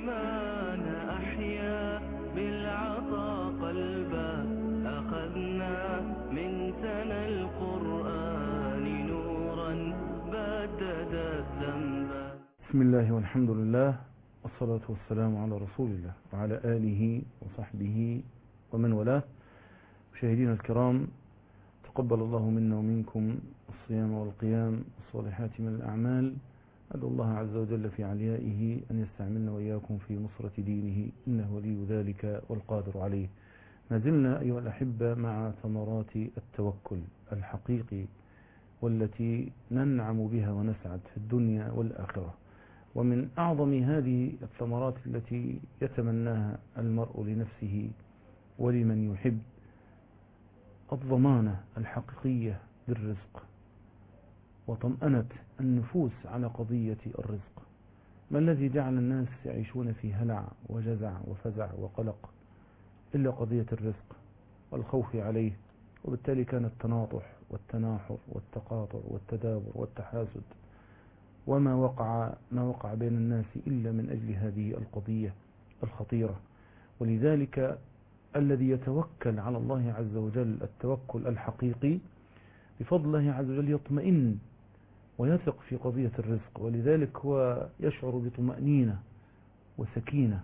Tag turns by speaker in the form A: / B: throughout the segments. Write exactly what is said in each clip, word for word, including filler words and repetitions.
A: الرحمن أحيا بالعطا قلبا أخذنا من سنى القرآن نورا بدد الذنبا.
B: بسم الله والحمد لله والصلاة والسلام على رسول الله وعلى آله وصحبه ومن والاه. مشاهدينا الكرام، تقبل الله منا ومنكم الصيام والقيام والصالحات من الأعمال. أدعو الله عز وجل في عليائه أن يستعملنا وإياكم في نصرة دينه، إنه ولي ذلك والقادر عليه. ما زلنا أيها الأحبة مع ثمرات التوكل الحقيقي والتي ننعم بها ونسعد في الدنيا والآخرة. ومن أعظم هذه الثمرات التي يتمناها المرء لنفسه ولمن يحب الضمانة الحقيقية بالرزق وطمأنة النفوس على قضية الرزق. ما الذي جعل الناس يعيشون في هلع وجزع وفزع وقلق إلا قضية الرزق والخوف عليه، وبالتالي كان التناطح والتناحر والتقاطع والتدابر والتحاسد وما وقع ما وقع بين الناس إلا من أجل هذه القضية الخطيرة. ولذلك الذي يتوكل على الله عز وجل التوكل الحقيقي بفضل الله عز وجل يطمئن ويثق في قضية الرزق، ولذلك هو يشعر بطمأنينة وسكينة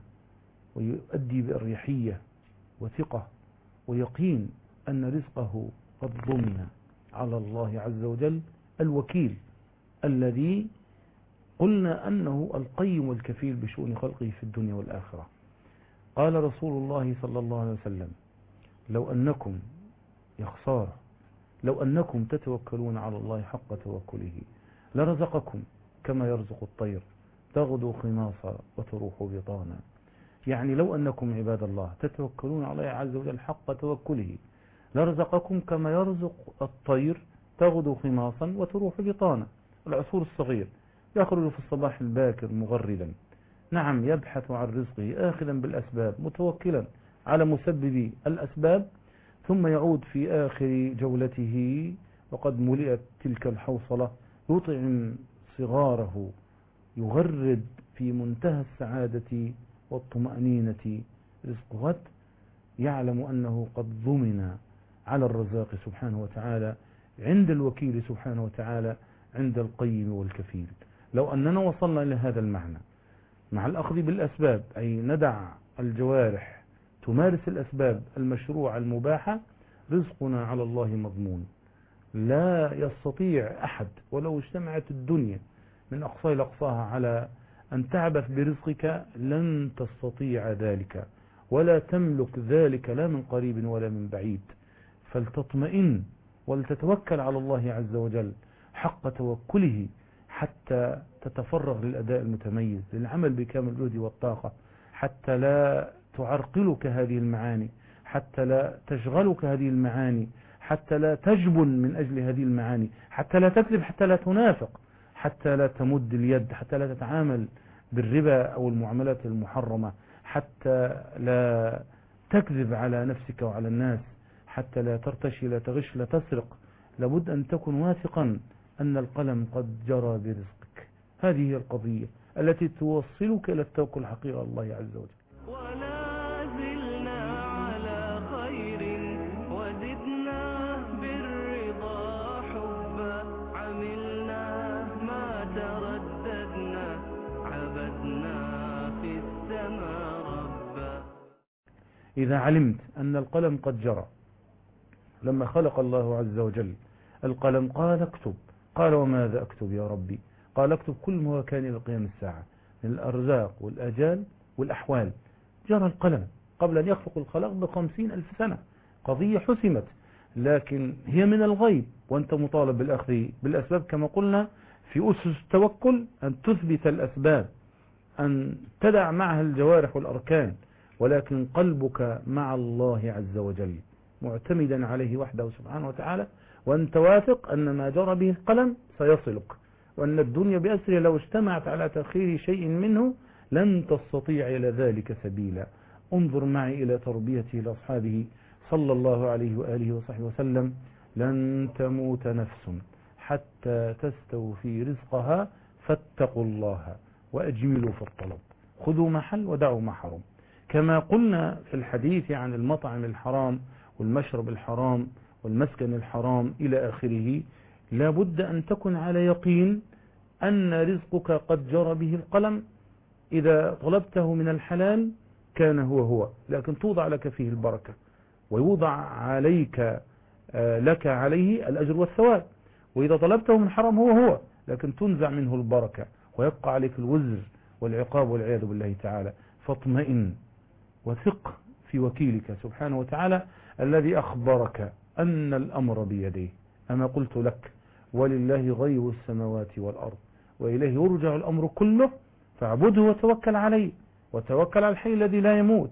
B: ويؤدي بأريحية وثقة ويقين أن رزقه قد ضمن على الله عز وجل الوكيل الذي قلنا أنه القيم والكفيل بشؤون خلقه في الدنيا والآخرة. قال رسول الله صلى الله عليه وسلم: لو أنكم يا خسارة لو أنكم تتوكلون على الله حق توكله لرزقكم كما يرزق الطير تغدو خماصا وتروح بطانا. يعني لو أنكم عباد الله تتوكلون على الله عز وجل حق توكله لرزقكم كما يرزق الطير تغدو خماصا وتروح بطانا. العصفور الصغير يخرج في الصباح الباكر مغردا، نعم، يبحث عن رزقه آخذا بالأسباب متوكلا على مسبب الأسباب، ثم يعود في آخر جولته وقد ملئت تلك الحوصلة يطعم صغاره، يغرد في منتهى السعادة والطمأنينة رزق غد، يعلم أنه قد ضمن على الرزاق سبحانه وتعالى عند الوكيل سبحانه وتعالى عند القيم والكفيل. لو أننا وصلنا إلى هذا المعنى مع الأخذ بالأسباب، أي ندع الجوارح تمارس الأسباب المشروعة المباحة، رزقنا على الله مضمون. لا يستطيع أحد ولو اجتمعت الدنيا من أقصى إلى أقصاها على أن تعبث برزقك، لن تستطيع ذلك ولا تملك ذلك لا من قريب ولا من بعيد. فلتطمئن ولتتوكل على الله عز وجل حق توكله حتى تتفرغ للأداء المتميز، للعمل بكامل الجهد والطاقة، حتى لا تعرقلك هذه المعاني، حتى لا تشغلك هذه المعاني، حتى لا تجبن من أجل هذه المعاني، حتى لا تكذب، حتى لا تنافق، حتى لا تمد اليد، حتى لا تتعامل بالربا أو المعاملات المحرمة، حتى لا تكذب على نفسك وعلى الناس، حتى لا ترتشي، لا تغش، لا تسرق. لابد أن تكن واثقا أن القلم قد جرى برزقك. هذه هي القضية التي توصلك إلى التوكل الحقيقي على الله عز وجل.
A: ولا زلنا على خير وزدنا بالرضا حبا، عملنا ما ترددنا عبدنا في السماء ربا.
B: إذا علمت أن القلم قد جرى، لما خلق الله عز وجل القلم قال اكتب، قال وماذا أكتب يا ربي؟ قال اكتب كل ما كان إلى قيام الساعة من الأرزاق والأجال والأحوال. جرى القلم قبل أن يخلق الخلق بخمسين ألف سنة، قضية حسمت، لكن هي من الغيب، وأنت مطالب بالأخذ بالأسباب كما قلنا في أسس التوكل، أن تثبت الأسباب، أن تدع معها الجوارح والأركان، ولكن قلبك مع الله عز وجل معتمدا عليه وحده سبحانه وتعالى، وأنت واثق أن ما جرى به القلم سيصلك، وأن الدنيا بأسرها لو اجتمعت على تأخير شيء منه لن تستطيع إلى ذلك سبيلا. انظر معي إلى تربيته لأصحابه صلى الله عليه وآله وصحبه وسلم: لن تموت نفس حتى تستوفي رزقها فاتقوا الله وأجملوا في الطلب. خذوا ما حل ودعوا ما حرم. كما قلنا في الحديث عن المطعم الحرام والمشرب الحرام والمسكن الحرام إلى آخره، لا بد أن تكن على يقين أن رزقك قد جرى به القلم. إذا طلبته من الحلال كان هو هو، لكن توضع لك فيه البركة ويوضع عليك لك عليه الأجر والثواب. وإذا طلبته من حرام هو هو، لكن تنزع منه البركة ويبقى عليك الوزر والعقاب والعياذ بالله تعالى. فاطمئن وثق في وكيلك سبحانه وتعالى الذي أخبرك أن الأمر بيديه. أما قلت لك ولله غيب السماوات والأرض وإليه يرجع الأمر كله، فاعبده وتوكل عليه، وتوكل على الحي الذي لا يموت.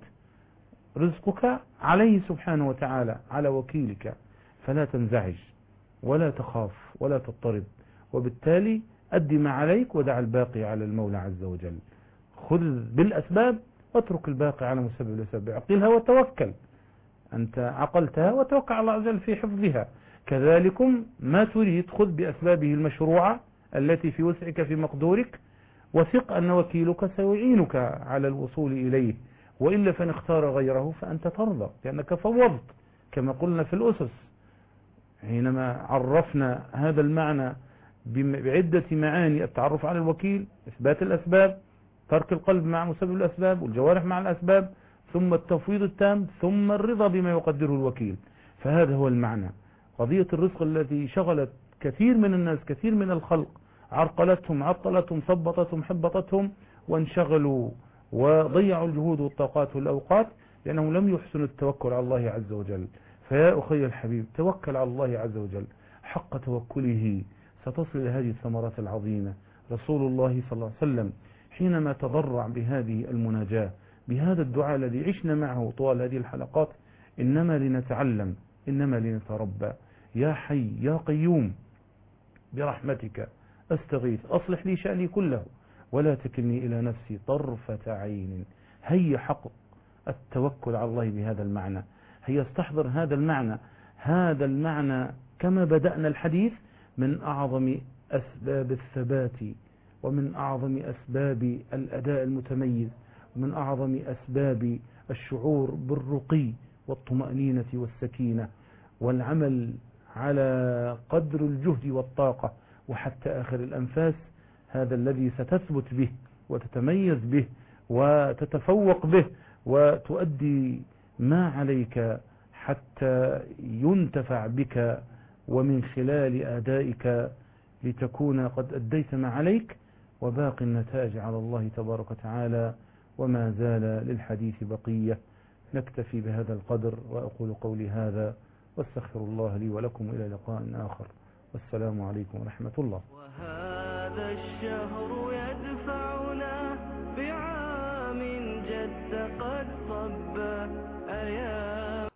B: رزقك عليه سبحانه وتعالى، على وكيلك، فلا تنزعج ولا تخاف ولا تضطرب، وبالتالي أدي ما عليك ودع الباقي على المولى عز وجل. خذ بالأسباب واترك الباقي على مسبب الأسباب. عقلها وتوكل، أنت عقلتها وتوكل على الله عز وجل في حفظها. كذلكم ما تريد خذ بأسبابه المشروعة التي في وسعك في مقدورك، وثق أن وكيلك سيعينك على الوصول إليه، وإلا فإن اختار غيره فأنت ترضى لأنك فوضت. كما قلنا في الأسس حينما عرفنا هذا المعنى بعدة معاني: التعرف على الوكيل، إثبات الأسباب، ترك القلب مع مسبب الأسباب والجوارح مع الأسباب، ثم التفويض التام، ثم الرضا بما يقدره الوكيل. فهذا هو المعنى. قضية الرزق التي شغلت كثير من الناس، كثير من الخلق، عرقلتهم، عطلتهم، ثبطتهم، حبطتهم، وانشغلوا وضيعوا الجهود والطاقات والأوقات لأنهم لم يحسنوا التوكل على الله عز وجل. فيا أخي الحبيب، توكل على الله عز وجل حق توكله، ستصل إلى هذه الثمرات العظيمة. رسول الله صلى الله عليه وسلم حينما تضرع بهذه المناجاة، بهذا الدعاء الذي عشنا معه طوال هذه الحلقات: إنما لنتعلم، إنما لنتربى، يا حي يا قيوم برحمتك أستغيث أصلح لي شأني كله ولا تكلني إلى نفسي طرفة عين. هيا حق التوكل على الله بهذا المعنى، هيا استحضر هذا المعنى. هذا المعنى كما بدأنا الحديث من أعظم أسباب الثبات، ومن أعظم أسباب الأداء المتميز، ومن أعظم أسباب الشعور بالرقي والطمأنينة والسكينة والعمل على قدر الجهد والطاقة وحتى آخر الأنفاس. هذا الذي ستثبت به وتتميز به وتتفوق به وتؤدي ما عليك حتى ينتفع بك ومن خلال أدائك لتكون قد أديت ما عليك، وباقي النتائج على الله تبارك وتعالى. وما زال للحديث بقية. نكتفي بهذا القدر، وأقول قولي هذا واستغفر الله لي ولكم، إلى لقاء آخر، والسلام عليكم ورحمة الله.
A: وهذا الشهر يدفعنا